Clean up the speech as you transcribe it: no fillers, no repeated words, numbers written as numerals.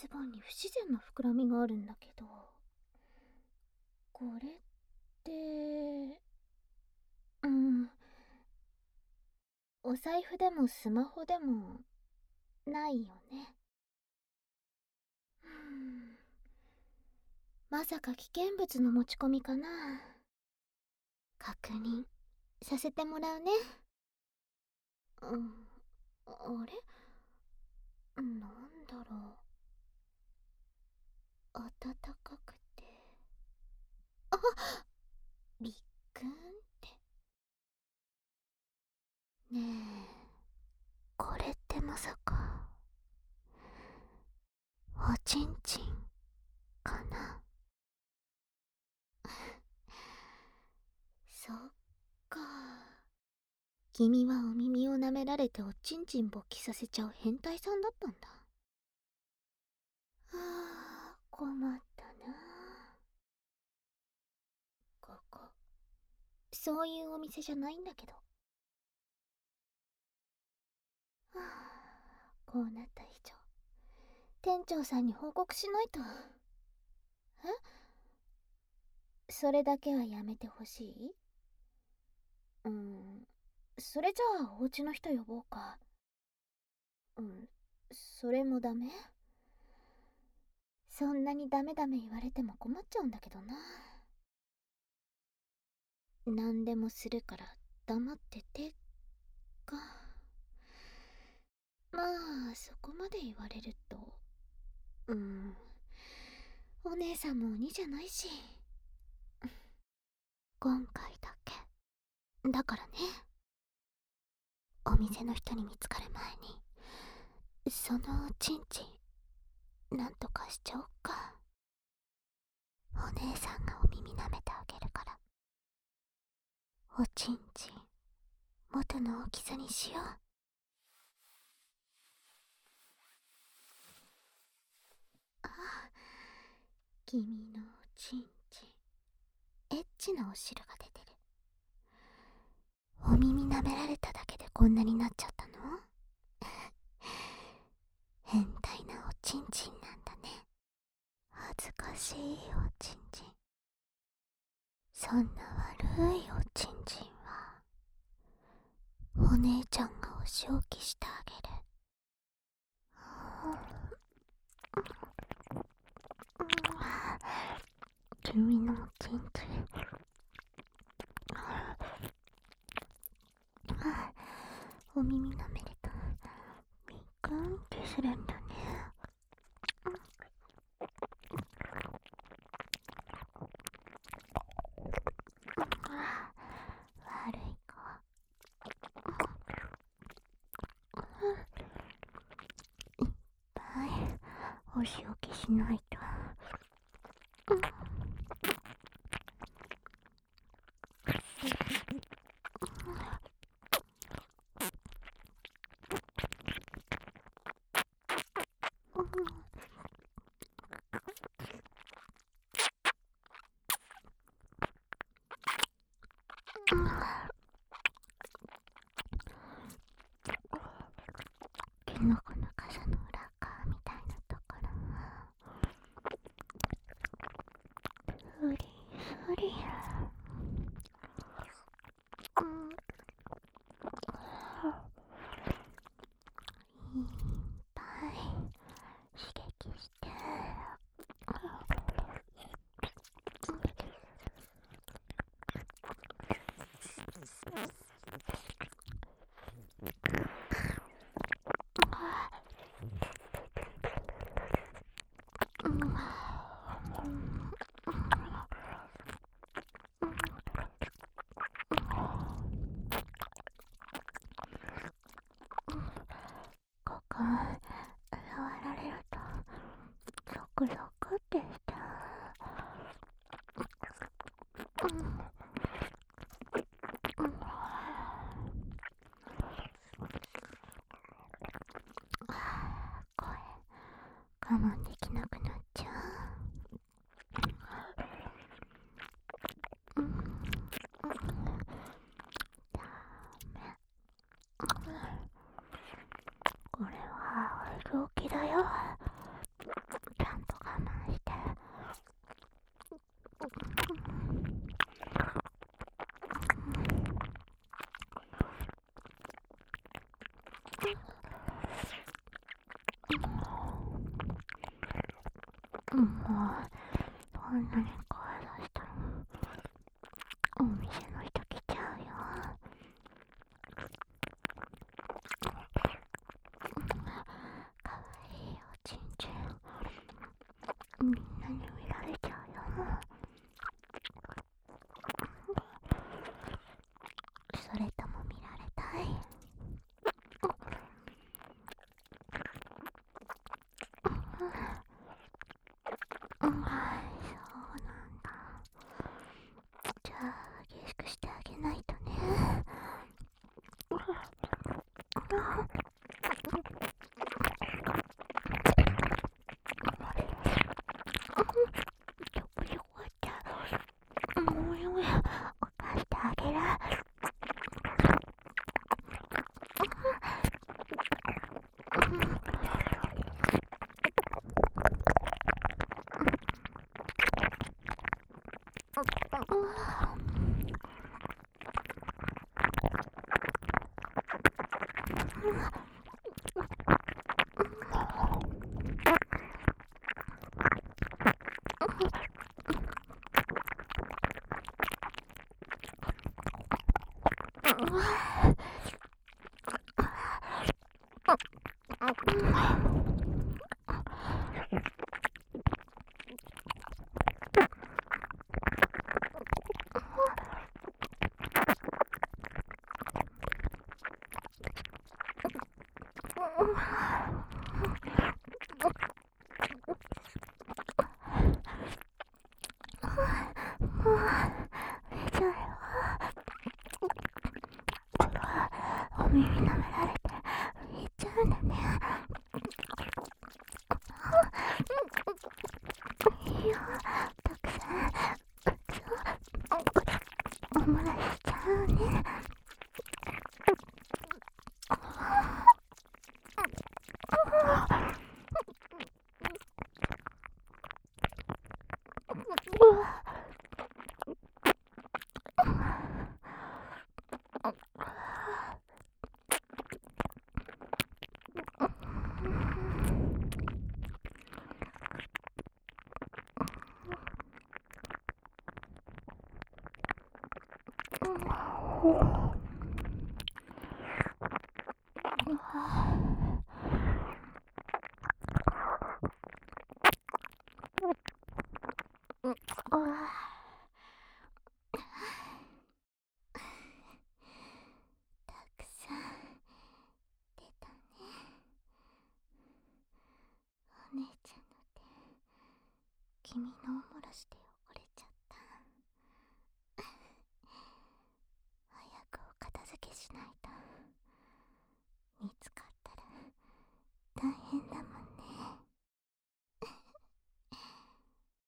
ズボンに不自然な膨らみがあるんだけど、これってお財布でもスマホでもないよね。まさか危険物の持ち込みかな。確認させてもらうね。あれ、なんだろう。暖かくて、あ、びっくんって。ねえ、これってまさかおちんちんかな。そっか。君はお耳を舐められておちんちん勃起させちゃう変態さんだったんだ。困ったな。ここそういうお店じゃないんだけど。こうなった以上店長さんに報告しないと。それだけはやめてほしい？それじゃあお家の人呼ぼうか。それもダメ？そんなにダメダメ言われても困っちゃうんだけどな。何でもするから黙っててか。まあそこまで言われると、お姉さんも鬼じゃないし。今回だけだからね。お店の人に見つかる前にそのおちんちんなんとかしちゃおっか。お姉さんがお耳舐めてあげるから。おちんちん元の大きさにしよう。君のおちんちんエッチなお汁が出てる。お耳舐められただけでこんなになっちゃったの？変態なおちんちんなんだね。恥ずかしいおちんちん。そんな悪いおちんちんはお姉ちゃんがお仕置きしてあげる。君のおちんちんお耳舐めるとビクンってするんだね。悪い子。いっぱいお仕置きしないと。キノコの傘の裏側みたいなところフリフリ。いっぱい刺激して。ここ触られるとゾクゾクってしちゃ声我慢できなくなっちゃう。ダメ。これはお仕置きだよ。 もうこんなに声出したらお店の人来ちゃうよ。かわいいおちんちんみんなに見られちゃうよ。それとも見られたい？そうなんだ。じゃあ激しくしてあげないとね。よかった。もうよや犯してあげる。お耳舐められて見ちゃうんだね。いいよ、たくさんお漏らしちゃうね。たくさん出たね。お姉ちゃんの手、君のお漏らしで汚れちゃった。早くお片付けしないと見つ